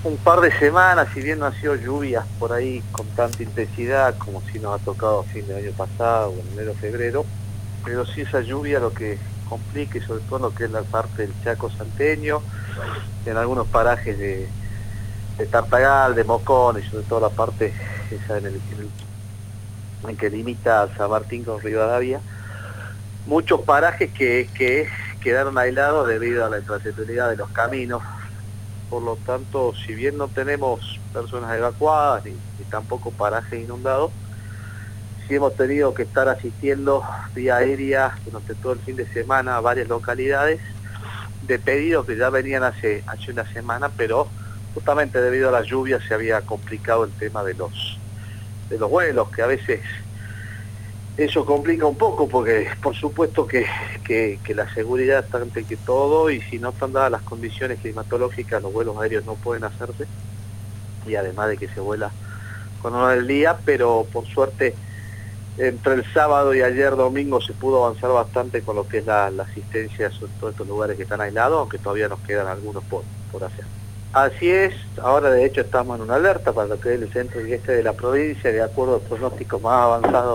un par de semanas, si bien no ha sido lluvias por ahí con tanta intensidad como si nos ha tocado a fin de año pasado, o en enero, febrero, pero sí esa lluvia lo que complica, y sobre todo lo que es la parte del Chaco salteño, en algunos parajes de Tartagal, de Mocón, y sobre todo la parte esa en que limita San Martín con Rivadavia, muchos parajes que quedaron aislados debido a la intransitabilidad de los caminos. Por lo tanto, si bien no tenemos personas evacuadas ni tampoco parajes inundados, sí hemos tenido que estar asistiendo vía aérea durante todo el fin de semana a varias localidades de pedidos que ya venían hace una semana, pero justamente debido a las lluvias se había complicado el tema de los vuelos, que a veces eso complica un poco porque por supuesto que la seguridad está ante que todo, y si no están dadas las condiciones climatológicas los vuelos aéreos no pueden hacerse, y además de que se vuela con hora del día, pero por suerte entre el sábado y ayer domingo se pudo avanzar bastante con lo que es la asistencia sobre todos estos lugares que están aislados, aunque todavía nos quedan algunos por hacer. Así es, ahora de hecho estamos en una alerta para lo que es el centro y este de la provincia, de acuerdo al pronóstico más avanzado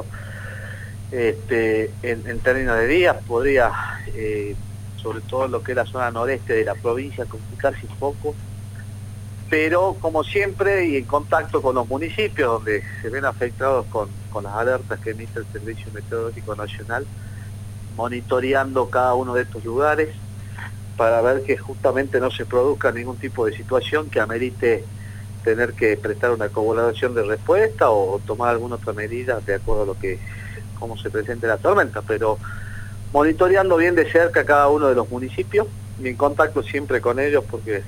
en términos de días, podría, sobre todo lo que es la zona noreste de la provincia, complicarse un poco, pero como siempre y en contacto con los municipios donde se ven afectados con las alertas que emite el Servicio Meteorológico Nacional, monitoreando cada uno de estos lugares para ver que justamente no se produzca ningún tipo de situación que amerite tener que prestar una colaboración de respuesta o tomar alguna otra medida de acuerdo a lo que cómo se presente la tormenta, pero monitoreando bien de cerca cada uno de los municipios y en contacto siempre con ellos, porque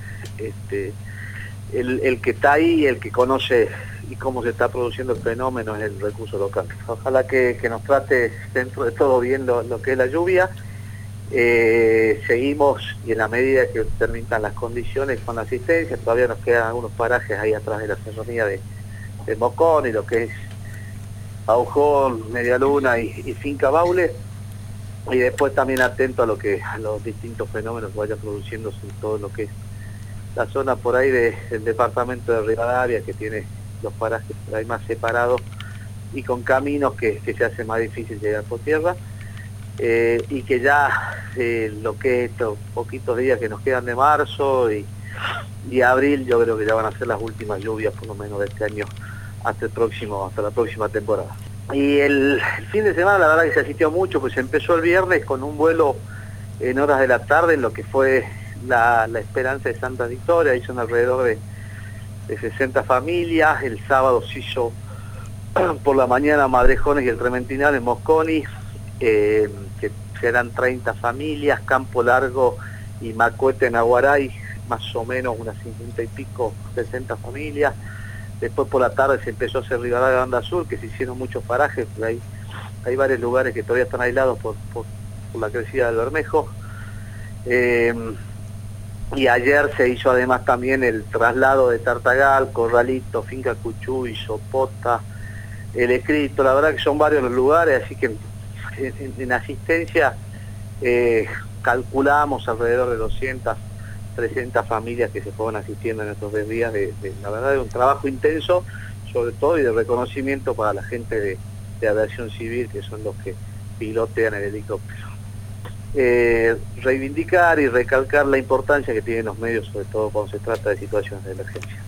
el que está ahí, el que conoce y cómo se está produciendo el fenómeno es el recurso local. Ojalá que nos trate dentro de todo bien lo que es la lluvia. Seguimos, y en la medida que permitan las condiciones con la asistencia, todavía nos quedan algunos parajes ahí atrás de la serranía de Mocón y lo que es Aujón, Media Luna y Finca Baule, y después también atento a los distintos fenómenos que vayan produciéndose en todo lo que es la zona por ahí del departamento de Rivadavia, que tiene los parajes por ahí más separados y con caminos que se hace más difícil llegar por tierra, y que ya lo que es estos poquitos días que nos quedan de marzo y abril, yo creo que ya van a ser las últimas lluvias por lo menos de este año hasta la próxima temporada. Y el fin de semana la verdad que se asistió mucho, pues empezó el viernes con un vuelo en horas de la tarde en lo que fue la Esperanza de Santa Victoria, hizo alrededor de 60 familias. El sábado se hizo por la mañana Madrejones y el Trementinal en Mosconi, que serán 30 familias, Campo Largo y Macuete en Aguaray, más o menos unas 50 y pico, 60 familias. Después por la tarde se empezó a hacer Rivadavia Banda Sur, que se hicieron muchos parajes, hay varios lugares que todavía están aislados por la crecida del Bermejo. Y ayer se hizo además también el traslado de Tartagal, Corralito, Finca Cuchuy, Sopota, El Escrito. La verdad que son varios los lugares, así que en asistencia calculamos alrededor de 200, 300 familias que se fueron asistiendo en estos 10 días la verdad, de un trabajo intenso, sobre todo, y de reconocimiento para la gente de aviación civil, que son los que pilotean el helicóptero. Reivindicar y recalcar la importancia que tienen los medios, sobre todo cuando se trata de situaciones de emergencia.